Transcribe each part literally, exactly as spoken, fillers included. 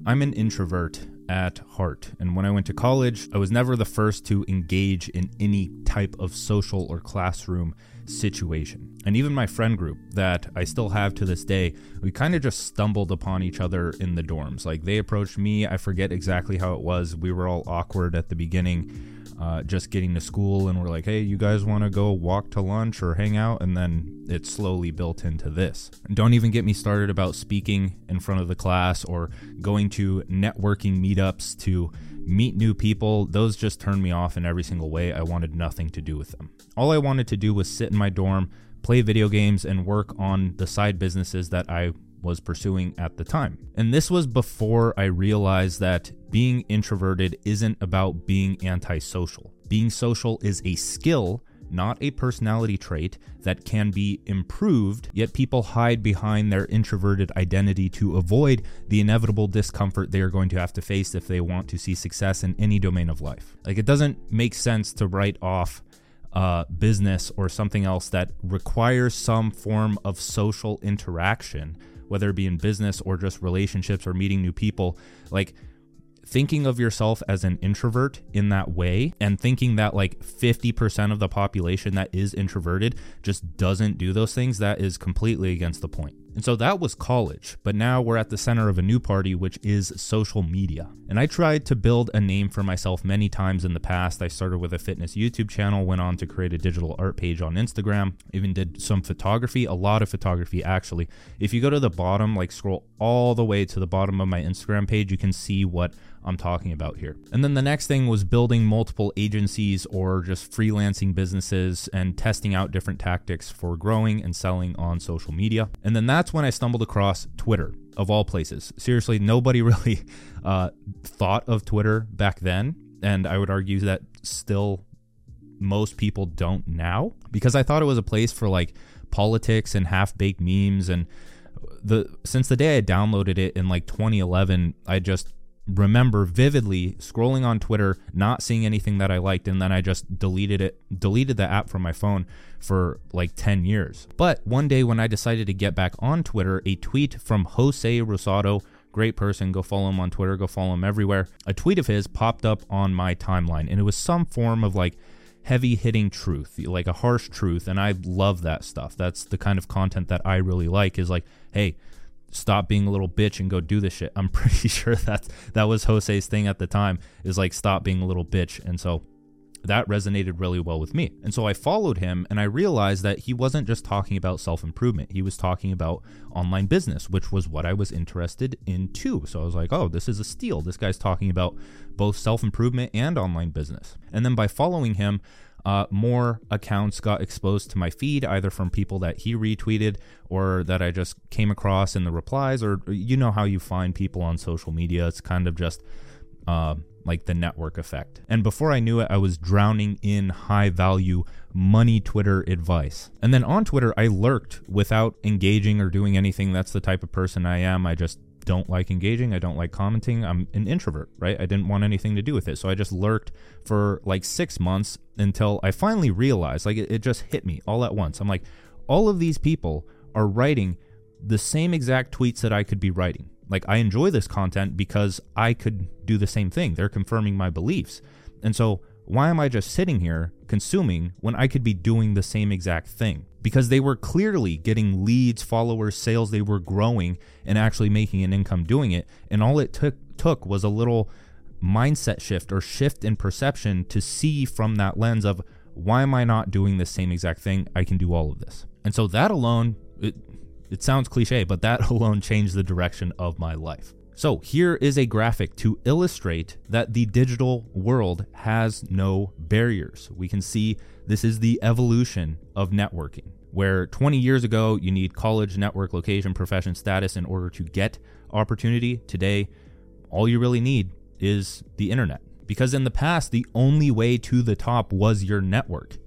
I'm an introvert at heart, and when I went to college, I was never the first to engage in any type of social or classroom situation. And even my friend group that I still have to this day, we kind of just stumbled upon each other in the dorms. Like, they approached me, I forget exactly how it was. We were all awkward at the beginning, uh, just getting to school, and we're like, hey, you guys want to go walk to lunch or hang out? And then it slowly built into this. And don't even get me started about speaking in front of the class or going to networking meetups to meet new people. Those just turned me off in every single way. I wanted nothing to do with them. All I wanted to do was sit in my dorm, play video games, and work on the side businesses that I was pursuing at the time. And this was before I realized that being introverted isn't about being antisocial. Being social is a skill, not a personality trait that can be improved, yet people hide behind their introverted identity to avoid the inevitable discomfort they are going to have to face if they want to see success in any domain of life. Like, it doesn't make sense to write off uh, business or something else that requires some form of social interaction, whether it be in business or just relationships or meeting new people. Like, thinking of yourself as an introvert in that way and thinking that like fifty percent of the population that is introverted just doesn't do those things, that is completely against the point. And so that was college, but now we're at the center of a new party, which is social media. And I tried to build a name for myself many times in the past. I started with a fitness YouTube channel, went on to create a digital art page on Instagram, even did some photography, a lot of photography actually. If you go to the bottom, like scroll all the way to the bottom of my Instagram page, you can see what I'm talking about here. And then the next thing was building multiple agencies or just freelancing businesses and testing out different tactics for growing and selling on social media. And then that's when I stumbled across Twitter, of all places. Seriously, nobody really uh, thought of Twitter back then. And I would argue that still most people don't now, because I thought it was a place for like politics and half-baked memes. And the since the day I downloaded it in like twenty eleven, I just remember vividly scrolling on Twitter, not seeing anything that I liked, and then I just deleted it, deleted the app from my phone for like ten years. But one day when I decided to get back on Twitter, a tweet from Jose Rosado, great person, go follow him on Twitter, go follow him everywhere. A tweet of his popped up on my timeline, and it was some form of like heavy hitting truth, like a harsh truth. And I love that stuff. That's the kind of content that I really like, is like, hey, stop being a little bitch and go do this shit. I'm pretty sure that that was Jose's thing at the time, is like, stop being a little bitch. And so that resonated really well with me. And so I followed him, and I realized that he wasn't just talking about self-improvement. He was talking about online business, which was what I was interested in too. So I was like, oh, this is a steal. This guy's talking about both self-improvement and online business. And then by following him, Uh, more accounts got exposed to my feed, either from people that he retweeted or that I just came across in the replies, or you know how you find people on social media. It's kind of just uh, like the network effect. And before I knew it, I was drowning in high value money Twitter advice. And then on Twitter, I lurked without engaging or doing anything. That's the type of person I am. I just don't like engaging. I don't like commenting. I'm an introvert, right? I didn't want anything to do with it. So I just lurked for like six months until I finally realized, like, it, it just hit me all at once. I'm like, all of these people are writing the same exact tweets that I could be writing. Like, I enjoy this content because I could do the same thing. They're confirming my beliefs. And so why am I just sitting here consuming when I could be doing the same exact thing? Because they were clearly getting leads, followers, sales. They were growing and actually making an income doing it. And all it took took was a little mindset shift or shift in perception to see from that lens of, why am I not doing the same exact thing? I can do all of this. And so that alone, it, it sounds cliche, but that alone changed the direction of my life. So here is a graphic to illustrate that the digital world has no barriers. We can see this is the evolution of networking, where twenty years ago, you need college, network, location, profession, status in order to get opportunity. Today, all you really need is the internet. Because in the past, the only way to the top was your network.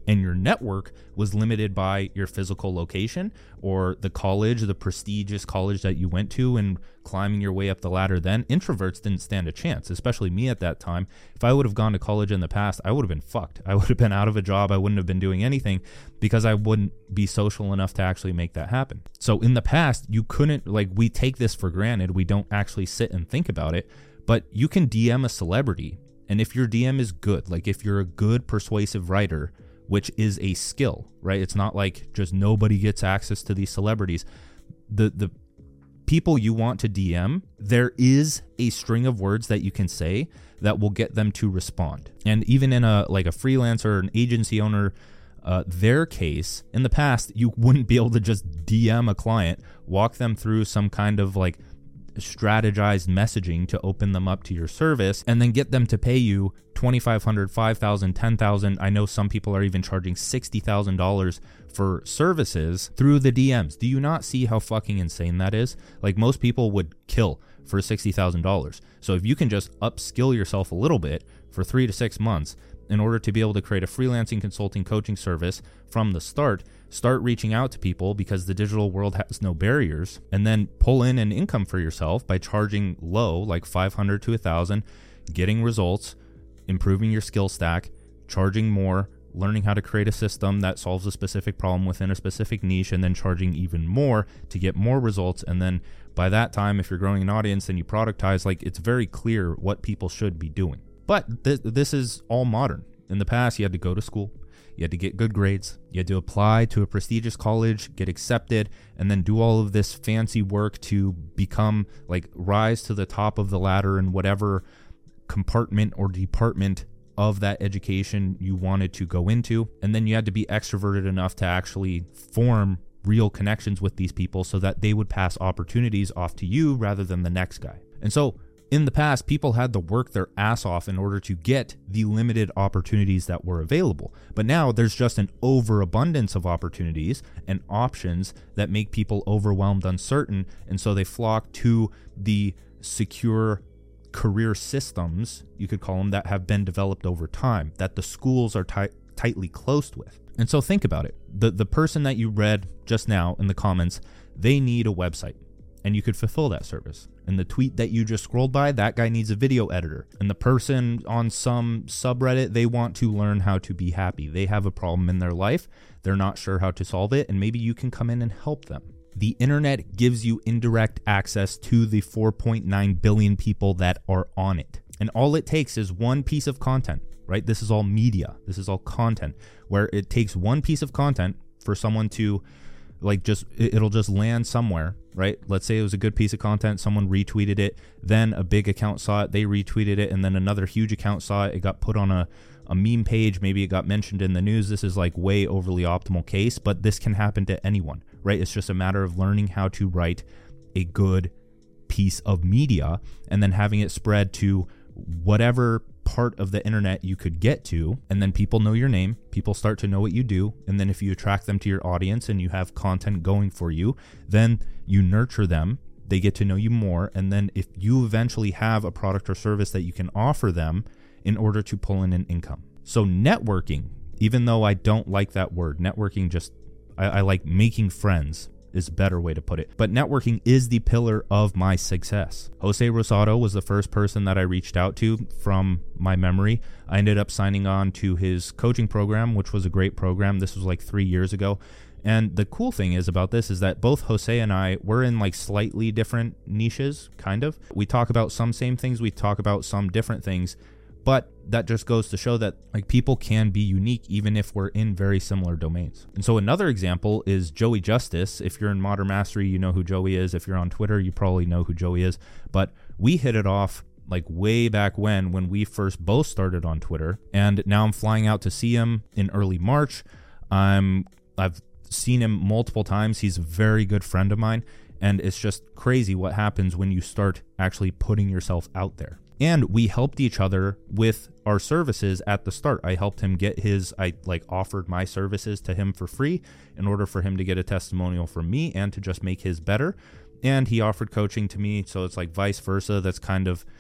And your network was limited by your physical location or the college, the prestigious college that you went to, and climbing your way up the ladder. Then introverts didn't stand a chance, especially me at that time. If I would have gone to college in the past, I would have been fucked. I would have been out of a job. I wouldn't have been doing anything because I wouldn't be social enough to actually make that happen. So in the past, you couldn't, like, we take this for granted. We don't actually sit and think about it, but you can D M a celebrity. And if your D M is good, like if you're a good persuasive writer, which is a skill, right? It's not like just nobody gets access to these celebrities. The the people you want to D M, there is a string of words that you can say that will get them to respond. And even in a like a freelancer or an agency owner, uh, their case, in the past, you wouldn't be able to just D M a client, walk them through some kind of like strategized messaging to open them up to your service, and then get them to pay you twenty-five hundred dollars, five thousand dollars, ten thousand dollars. I know some people are even charging sixty thousand dollars for services through the D Ms. Do you not see how fucking insane that is? Like, most people would kill for sixty thousand dollars. So if you can just upskill yourself a little bit for three to six months in order to be able to create a freelancing consulting coaching service from the start, start reaching out to people because the digital world has no barriers, and then pull in an income for yourself by charging low, like five hundred to one thousand, getting results, improving your skill stack, charging more, learning how to create a system that solves a specific problem within a specific niche, and then charging even more to get more results. And then by that time, if you're growing an audience and you productize, like, it's very clear what people should be doing. But th- this is all modern. In the past, you had to go to school, you had to get good grades, you had to apply to a prestigious college, get accepted, and then do all of this fancy work to become, like, rise to the top of the ladder in whatever compartment or department of that education you wanted to go into. And then you had to be extroverted enough to actually form real connections with these people so that they would pass opportunities off to you rather than the next guy. And so in the past, people had to work their ass off in order to get the limited opportunities that were available. But now there's just an overabundance of opportunities and options that make people overwhelmed, uncertain, and so they flock to the secure career systems, you could call them, that have been developed over time, that the schools are tight, tightly closed with. And so think about it. The the person that you read just now in the comments, they need a website, and you could fulfill that service. And the tweet that you just scrolled by, that guy needs a video editor. And the person on some subreddit, they want to learn how to be happy. They have a problem in their life. They're not sure how to solve it, and maybe you can come in and help them. The internet gives you indirect access to the four point nine billion people that are on it. And all it takes is one piece of content, right? This is all media. This is all content, where it takes one piece of content for someone to, like, just, it'll just land somewhere, right? Let's say it was a good piece of content, someone retweeted it, then a big account saw it, they retweeted it, and then another huge account saw it, it got put on a, a meme page, maybe it got mentioned in the news. This is like way overly optimal case, but this can happen to anyone, right? It's just a matter of learning how to write a good piece of media and then having it spread to whatever part of the internet you could get to, and then people know your name, people start to know what you do, and then if you attract them to your audience and you have content going for you, then you nurture them, they get to know you more, and then if you eventually have a product or service that you can offer them in order to pull in an income. So networking, even though I don't like that word, networking just, I, I like making friends is a better way to put it. But networking is the pillar of my success. Jose Rosado was the first person that I reached out to from my memory. I ended up signing on to his coaching program, which was a great program. This was like three years ago. And the cool thing is about this is that both Jose and I, we're in like slightly different niches, kind of. We talk about some same things, we talk about some different things, but that just goes to show that like people can be unique even if we're in very similar domains. And so another example is Joey Justice. If you're in Modern Mastery, you know who Joey is. If you're on Twitter, you probably know who Joey is. But we hit it off like way back when, when we first both started on Twitter. And now I'm flying out to see him in early March. I'm, I've seen him multiple times. He's a very good friend of mine. And it's just crazy what happens when you start actually putting yourself out there. And we helped each other with our services at the start. I helped him get his, I like offered my services to him for free in order for him to get a testimonial from me and to just make his better. And he offered coaching to me. So it's like vice versa. That's kind of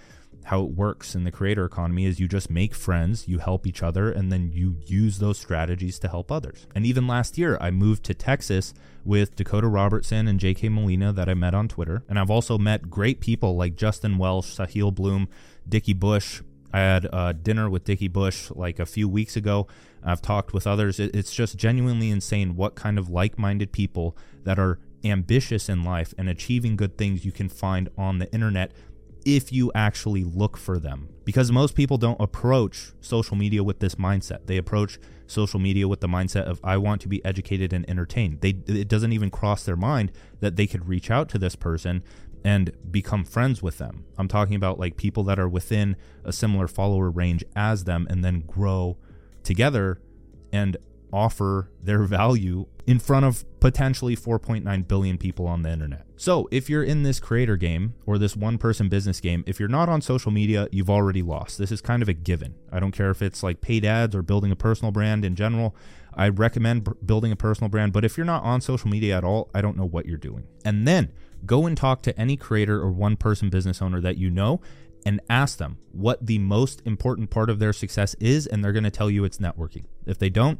how it works in the creator economy is you just make friends, you help each other, and then you use those strategies to help others. And even last year, I moved to Texas with Dakota Robertson and J K Molina that I met on Twitter. And I've also met great people like Justin Welsh, Sahil Bloom, Dickie Bush. I had a dinner with Dickie Bush like a few weeks ago. I've talked with others. It's just genuinely insane what kind of like-minded people that are ambitious in life and achieving good things you can find on the internet if you actually look for them. Because most people don't approach social media with this mindset. They approach social media with the mindset of, I want to be educated and entertained. They, it doesn't even cross their mind that they could reach out to this person and become friends with them. I'm talking about like people that are within a similar follower range as them and then grow together and offer their value in front of potentially four point nine billion people on the internet. So if you're in this creator game or this one person business game, if you're not on social media, you've already lost. This is kind of a given. I don't care if it's like paid ads or building a personal brand in general. I recommend b- building a personal brand, but if you're not on social media at all, I don't know what you're doing. And then go and talk to any creator or one person business owner that you know and ask them what the most important part of their success is, and they're going to tell you it's networking. If they don't,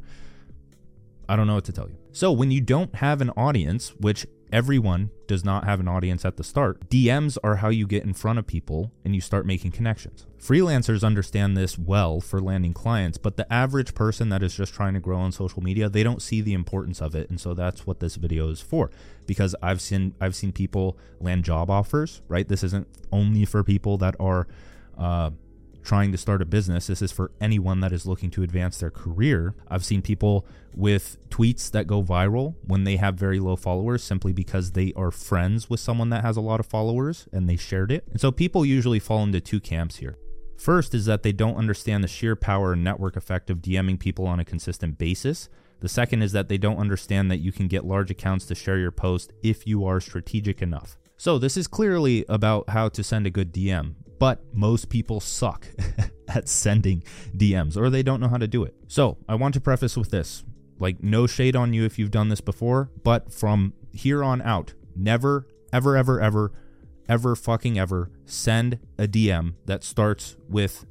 I don't know what to tell you. So when you don't have an audience, which everyone does not have an audience at the start, D Ms are how you get in front of people and you start making connections. Freelancers understand this well for landing clients, but the average person that is just trying to grow on social media, they don't see the importance of it. And so that's what this video is for, because I've seen I've seen people land job offers, right? This isn't only for people that are uh, trying to start a business. This is for anyone that is looking to advance their career. I've seen people with tweets that go viral when they have very low followers simply because they are friends with someone that has a lot of followers and they shared it. And so people usually fall into two camps here. First is that they don't understand the sheer power and network effect of DMing people on a consistent basis. The second is that they don't understand that you can get large accounts to share your post if you are strategic enough. So this is clearly about how to send a good D M. But most people suck at sending D Ms, or they don't know how to do it. So I want to preface with this, like no shade on you if you've done this before, but from here on out, never, ever, ever, ever, ever fucking ever send a D M that starts with,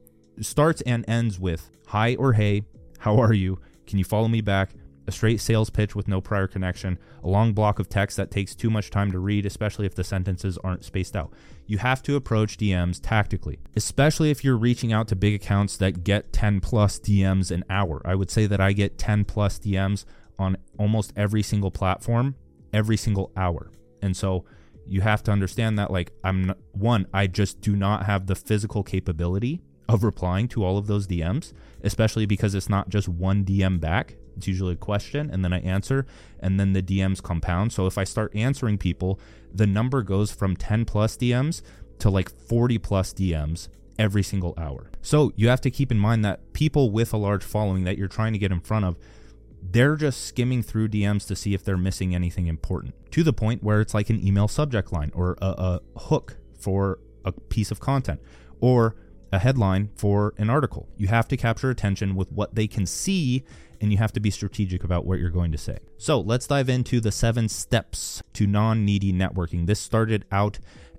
starts and ends with hi or hey, how are you? Can you follow me back? A straight sales pitch with no prior connection, a long block of text that takes too much time to read, especially if the sentences aren't spaced out. You have to approach D Ms tactically, especially if you're reaching out to big accounts that get ten plus D Ms an hour. I would say that I get ten plus D Ms on almost every single platform, every single hour. And so you have to understand that, like, I'm not, one, I just do not have the physical capability of replying to all of those D Ms, especially because it's not just one D M back. It's usually a question, and then I answer, and then the D Ms compound. So if I start answering people, the number goes from ten plus D Ms to like forty plus D Ms every single hour. So you have to keep in mind that people with a large following that you're trying to get in front of, they're just skimming through D Ms to see if they're missing anything important, to the point where it's like an email subject line or a, a hook for a piece of content or a headline for an article. You have to capture attention with what they can see, and you have to be strategic about what you're going to say. So let's dive into the seven steps to non-needy networking. This started out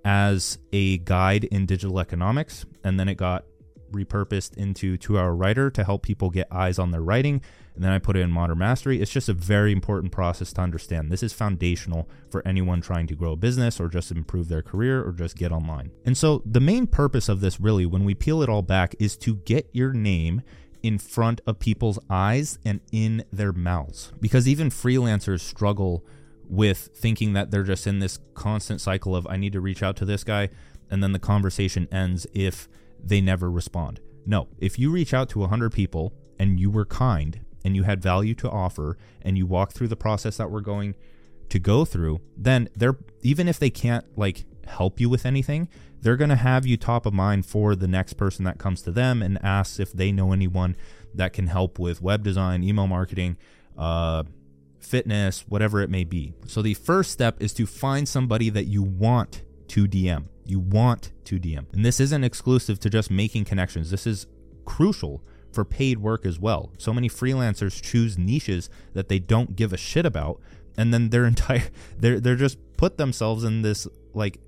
as a guide in digital economics, and then it got repurposed into Two Hour Writer to help people get eyes on their writing. And then I put it in Modern Mastery. It's just a very important process to understand. This is foundational for anyone trying to grow a business or just improve their career or just get online. And so the main purpose of this, really, when we peel it all back, is to get your name in front of people's eyes and in their mouths. Because even freelancers struggle with thinking that they're just in this constant cycle of, I need to reach out to this guy, and then the conversation ends if they never respond. No, if you reach out to one hundred people and you were kind and you had value to offer and you walk through the process that we're going to go through, then they're, even if they can't like help you with anything, they're going to have you top of mind for the next person that comes to them and asks if they know anyone that can help with web design, email marketing, uh, fitness, whatever it may be. So the first step is to find somebody that you want to D M. You want to D M. And this isn't exclusive to just making connections. This is crucial for paid work as well. So many freelancers choose niches that they don't give a shit about, and then their entire they're they're just put themselves in this like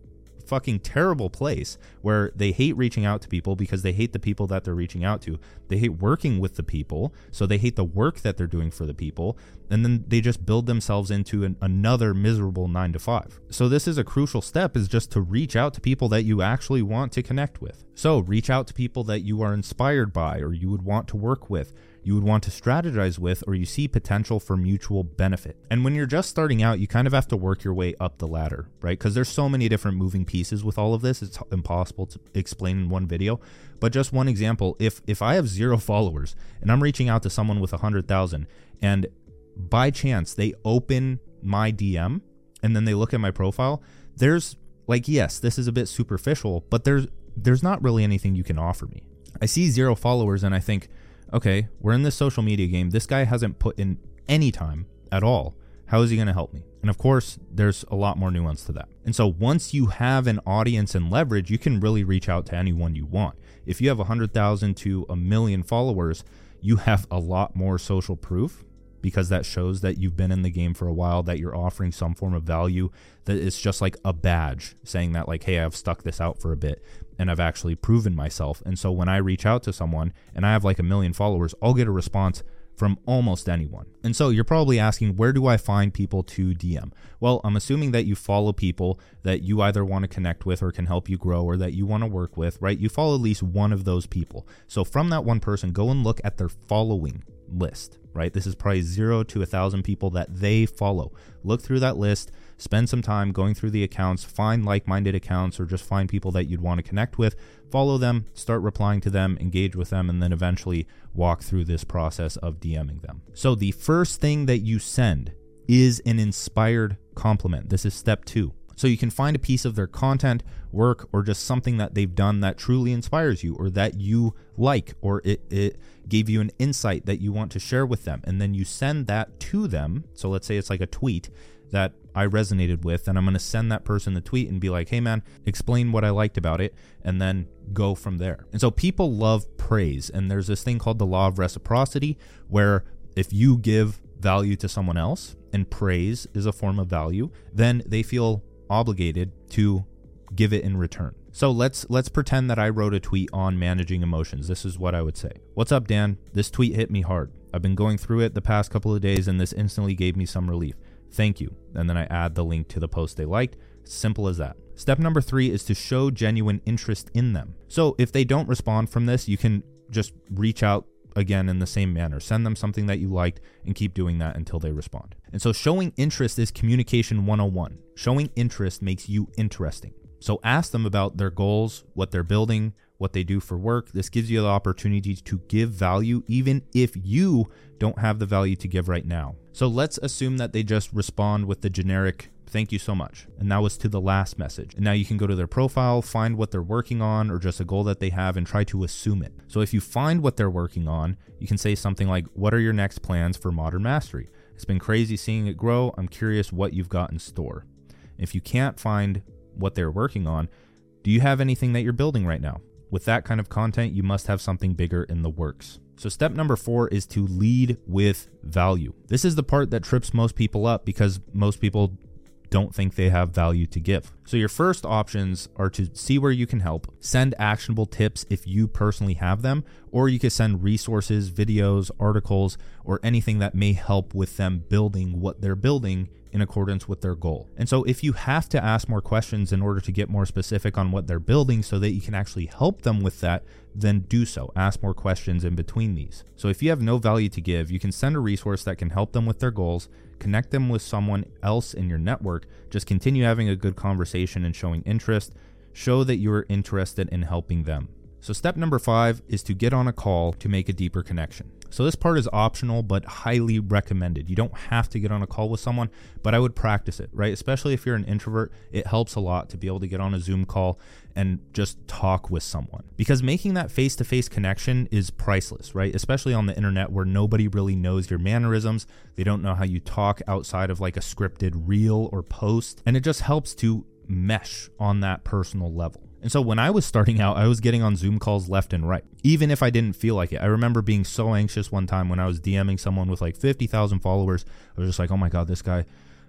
fucking terrible place where they hate reaching out to people because they hate the people that they're reaching out to. They hate working with the people, so they hate the work that they're doing for the people, and then they just build themselves into an, another miserable nine to five. So this is a crucial step, is just to reach out to people that you actually want to connect with. So reach out to people that you are inspired by, or you would want to work with, you would want to strategize with, or you see potential for mutual benefit. And when you're just starting out, you kind of have to work your way up the ladder, right? Because there's so many different moving pieces with all of this. It's impossible to explain in one video. But just one example, if if I have zero followers and I'm reaching out to someone with one hundred thousand, and by chance they open my D M and then they look at my profile, there's like, yes, this is a bit superficial, but there's there's not really anything you can offer me. I see zero followers and I think, okay, we're in this social media game. This guy hasn't put in any time at all. How is he going to help me? And of course, there's a lot more nuance to that. And so once you have an audience and leverage, you can really reach out to anyone you want. If you have one hundred thousand to a million followers, you have a lot more social proof, because that shows that you've been in the game for a while, that you're offering some form of value, that it's just like a badge saying that like, hey, I've stuck this out for a bit and I've actually proven myself. And so when I reach out to someone and I have like a million followers, I'll get a response from almost anyone. And so you're probably asking, where do I find people to D M? Well, I'm assuming that you follow people that you either want to connect with or can help you grow, or that you want to work with, right? You follow at least one of those people. So from that one person, go and look at their following list, right? This is probably zero to a thousand people that they follow. Look through that list, spend some time going through the accounts, find like-minded accounts, or just find people that you'd want to connect with, follow them, start replying to them, engage with them, and then eventually walk through this process of DMing them. So the first thing that you send is an inspired compliment. This is step two. So you can find a piece of their content, work, or just something that they've done that truly inspires you, or that you like, or it, it gave you an insight that you want to share with them. And then you send that to them. So let's say it's like a tweet that I resonated with, and I'm going to send that person the tweet and be like, hey man, explain what I liked about it, and then go from there. And so people love praise. And there's this thing called the law of reciprocity, where if you give value to someone else, and praise is a form of value, then they feel obligated to give it in return. So let's let's pretend that I wrote a tweet on managing emotions. This is what I would say. What's up, Dan? This tweet hit me hard. I've been going through it the past couple of days, and this instantly gave me some relief. Thank you. And then I add the link to the post they liked. Simple as that. Step number three is to show genuine interest in them. So if they don't respond from this, you can just reach out again in the same manner. Send them something that you liked and keep doing that until they respond. And so showing interest is communication one oh one. Showing interest makes you interesting. So ask them about their goals, what they're building, what they do for work. This gives you the opportunity to give value even if you don't have the value to give right now. So let's assume that they just respond with the generic thank you so much. And that was to the last message. And now you can go to their profile, find what they're working on, or just a goal that they have, and try to assume it. So if you find what they're working on, you can say something like, what are your next plans for Modern Mastery? It's been crazy seeing it grow. I'm curious what you've got in store. If you can't find what they're working on, do you have anything that you're building right now? With that kind of content, you must have something bigger in the works. So step number four is to lead with value. This is the part that trips most people up, because most people don't think they have value to give. So your first options are to see where you can help, send actionable tips if you personally have them, or you can send resources, videos, articles, or anything that may help with them building what they're building in accordance with their goal. And so if you have to ask more questions in order to get more specific on what they're building so that you can actually help them with that, then do so. Ask more questions in between these. So if you have no value to give, you can send a resource that can help them with their goals, connect them with someone else in your network, just continue having a good conversation and showing interest, show that you are interested in helping them. So step number five is to get on a call to make a deeper connection. So this part is optional, but highly recommended. You don't have to get on a call with someone, but I would practice it, right? Especially if you're an introvert, it helps a lot to be able to get on a Zoom call and just talk with someone, because making that face-to-face connection is priceless, right? Especially on the internet where nobody really knows your mannerisms. They don't know how you talk outside of like a scripted reel or post, and it just helps to mesh on that personal level. And so when I was starting out, I was getting on Zoom calls left and right, even if I didn't feel like it. I remember being so anxious one time when I was DMing someone with like fifty thousand followers. I was just like, oh my God, this guy,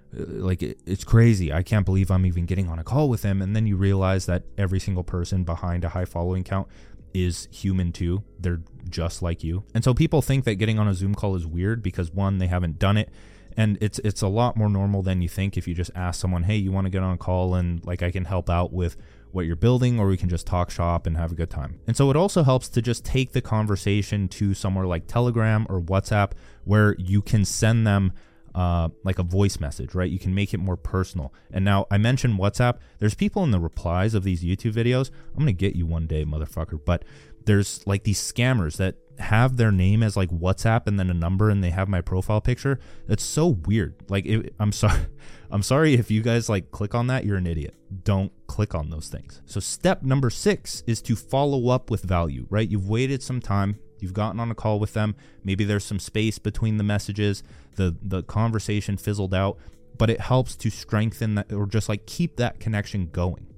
like it, it's crazy. I can't believe I'm even getting on a call with him. And then you realize that every single person behind a high following count is human too. They're just like you. And so people think that getting on a Zoom call is weird because, one, they haven't done it. And it's it's a lot more normal than you think if you just ask someone, hey, you want to get on a call and like I can help out with what you're building, or we can just talk shop and have a good time. And so it also helps to just take the conversation to somewhere like Telegram or WhatsApp, where you can send them uh, like a voice message, right? You can make it more personal. And now I mentioned WhatsApp. There's people in the replies of these YouTube videos. I'm going to get you one day, motherfucker. But there's like these scammers that have their name as like WhatsApp and then a number, and they have my profile picture. That's so weird. Like, it, I'm sorry. I'm sorry if you guys like click on that, you're an idiot. Don't click on those things. So step number six is to follow up with value, right? You've waited some time. You've gotten on a call with them. Maybe there's some space between the messages. The, the conversation fizzled out, but it helps to strengthen that, or just like keep that connection going.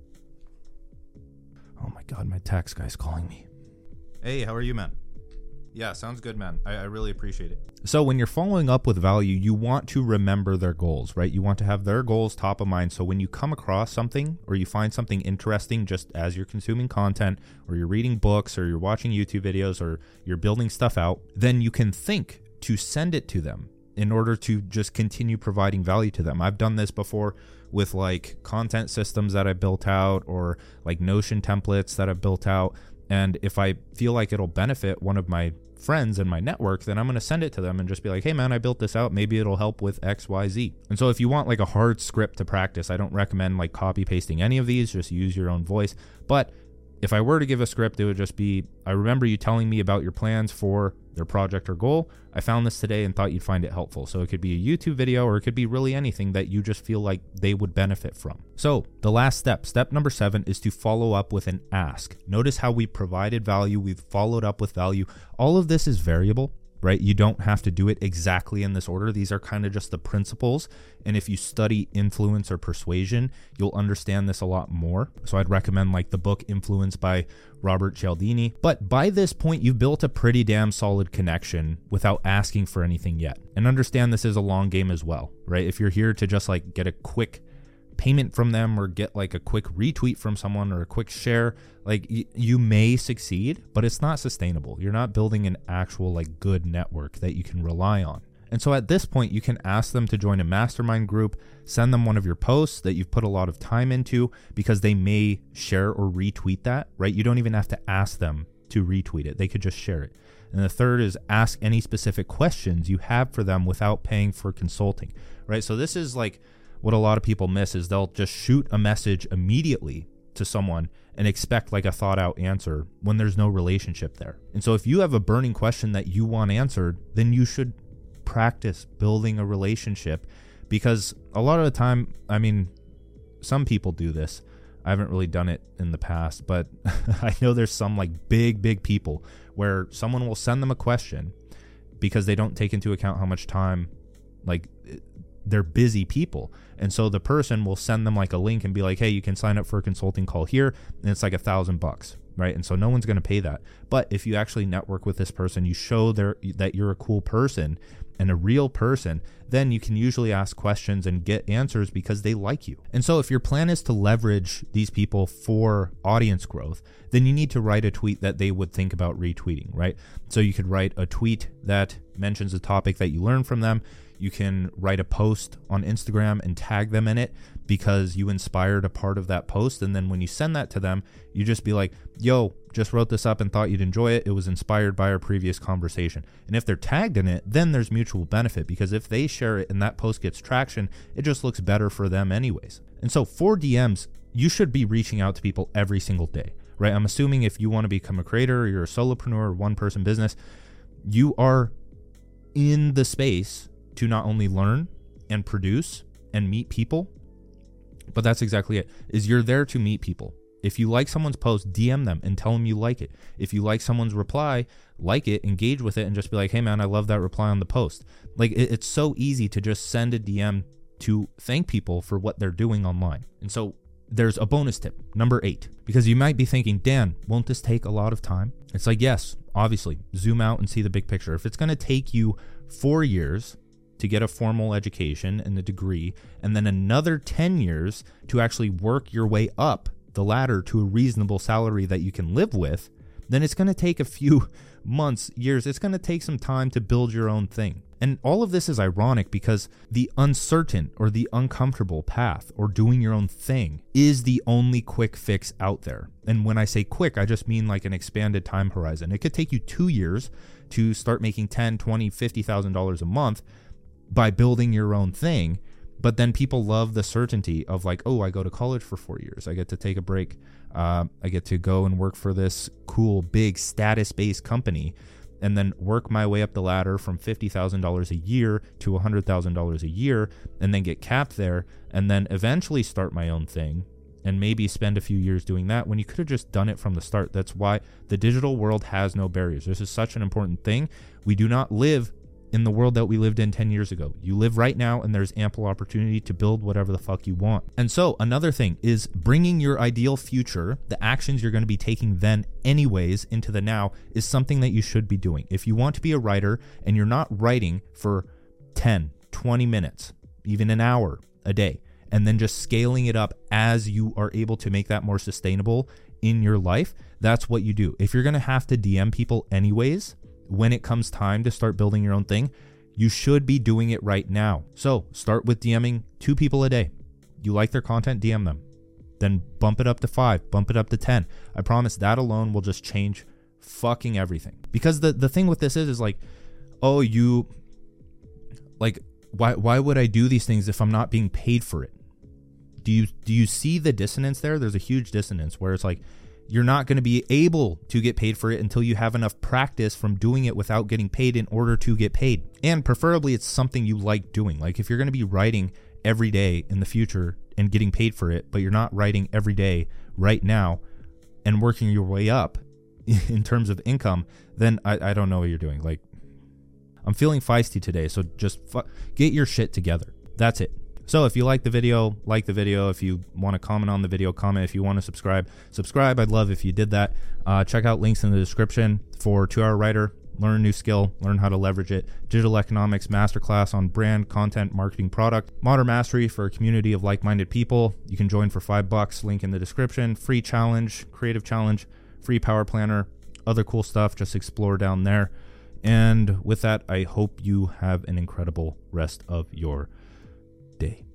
Oh my God, my tax guy's calling me. Hey, how are you, man? Yeah, sounds good, man. I, I really appreciate it. So when you're following up with value, you want to remember their goals, right? You want to have their goals top of mind. So when you come across something or you find something interesting just as you're consuming content, or you're reading books, or you're watching YouTube videos, or you're building stuff out, then you can think to send it to them in order to just continue providing value to them. I've done this before with like content systems that I built out, or like Notion templates that I've built out. And if I feel like it'll benefit one of my friends in my network, then I'm going to send it to them and just be like, hey man, I built this out. Maybe it'll help with X, Y, Z. And so if you want like a hard script to practice, I don't recommend like copy pasting any of these. Just use your own voice. But if I were to give a script, it would just be, I remember you telling me about your plans for their project or goal. I found this today and thought you'd find it helpful. So it could be a YouTube video, or it could be really anything that you just feel like they would benefit from. So the last step, step number seven, is to follow up with an ask. Notice how we provided value. We've followed up with value. All of this is variable, right? You don't have to do it exactly in this order. These are kind of just the principles. And if you study influence or persuasion, you'll understand this a lot more. So I'd recommend like the book Influence by Robert Cialdini. But by this point, you've built a pretty damn solid connection without asking for anything yet. And understand this is a long game as well, right? If you're here to just like get a quick payment from them, or get like a quick retweet from someone, or a quick share, like y- you may succeed, but it's not sustainable. You're not building an actual like good network that you can rely on. And so at this point, you can ask them to join a mastermind group, send them one of your posts that you've put a lot of time into, because they may share or retweet that, right? You don't even have to ask them to retweet it. They could just share it. And the third is ask any specific questions you have for them without paying for consulting, right? So this is like what a lot of people miss, is they'll just shoot a message immediately to someone and expect like a thought out answer when there's no relationship there. And so if you have a burning question that you want answered, then you should practice building a relationship, because a lot of the time, I mean, some people do this. I haven't really done it in the past, but I know there's some like big, big people where someone will send them a question because they don't take into account how much time, like, they're busy people. And so the person will send them like a link and be like, hey, you can sign up for a consulting call here. And it's like a thousand bucks, right? And so no one's going to pay that. But if you actually network with this person, you show their, that you're a cool person and a real person, then you can usually ask questions and get answers because they like you. And so if your plan is to leverage these people for audience growth, then you need to write a tweet that they would think about retweeting, right? So you could write a tweet that mentions a topic that you learned from them. You can write a post on Instagram and tag them in it because you inspired a part of that post. And then when you send that to them, you just be like, yo, just wrote this up and thought you'd enjoy it. It was inspired by our previous conversation. And if they're tagged in it, then there's mutual benefit, because if they share it and that post gets traction, it just looks better for them anyways. And so for D Ms, you should be reaching out to people every single day, right? I'm assuming if you want to become a creator, or you're a solopreneur or one person business, you are in the space to not only learn and produce and meet people, but that's exactly it, is you're there to meet people. If you like someone's post, D M them and tell them you like it. If you like someone's reply, like it, engage with it, and just be like, hey man, I love that reply on the post. Like it, it's so easy to just send a D M to thank people for what they're doing online. And so there's a bonus tip, number eight, because you might be thinking, Dan, won't this take a lot of time? It's like, yes, obviously, zoom out and see the big picture. If it's going to take you four years to get a formal education and a degree, and then another ten years to actually work your way up the ladder to a reasonable salary that you can live with, then it's going to take a few months, years. It's going to take some time to build your own thing. And all of this is ironic because the uncertain or the uncomfortable path or doing your own thing is the only quick fix out there. And when I say quick, I just mean like an expanded time horizon. It could take you two years to start making ten, twenty, fifty thousand dollars a month by building your own thing. But then people love the certainty of like, oh, I go to college for four years. I get to take a break. Uh, I get to go and work for this cool, big, status-based company and then work my way up the ladder from fifty thousand dollars a year to one hundred thousand dollars a year and then get capped there and then eventually start my own thing and maybe spend a few years doing that when you could have just done it from the start. That's why the digital world has no barriers. This is such an important thing. We do not live in the world that we lived in ten years ago. You live right now and there's ample opportunity to build whatever the fuck you want. And so another thing is bringing your ideal future, the actions you're going to be taking then anyways into the now, is something that you should be doing. If you want to be a writer and you're not writing for ten, twenty minutes, even an hour a day, and then just scaling it up as you are able to make that more sustainable in your life, that's what you do. If you're going to have to D M people anyways, when it comes time to start building your own thing, you should be doing it right now. So start with DMing two people a day. You like their content, D M them. Then bump it up to five, bump it up to ten. I promise that alone will just change fucking everything. Because the, the thing with this is, is like, oh, you, like, why why would I do these things if I'm not being paid for it? Do you do you see the dissonance there? There's a huge dissonance where it's like, you're not going to be able to get paid for it until you have enough practice from doing it without getting paid in order to get paid. And preferably it's something you like doing. Like if you're going to be writing every day in the future and getting paid for it, but you're not writing every day right now and working your way up in terms of income, then I, I don't know what you're doing. Like, I'm feeling feisty today, so just fu- get your shit together. That's it. So if you like the video, like the video. If you want to comment on the video, comment. If you want to subscribe, subscribe. I'd love if you did that. Uh, check out links in the description for two hour Writer. Learn a new skill, learn how to leverage it. Digital Economics Masterclass on brand, content, marketing, product. Modern Mastery for a community of like-minded people. You can join for five bucks. Link in the description. Free challenge, creative challenge, free power planner, other cool stuff. Just explore down there. And with that, I hope you have an incredible rest of your day.